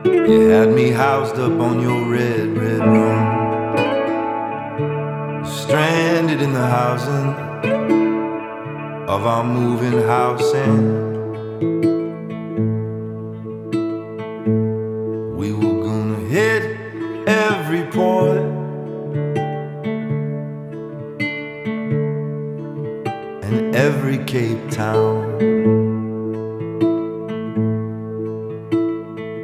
You had me housed up on your red, red room, stranded in the housing of our moving house, and we were gonna hit every port and every Cape Town.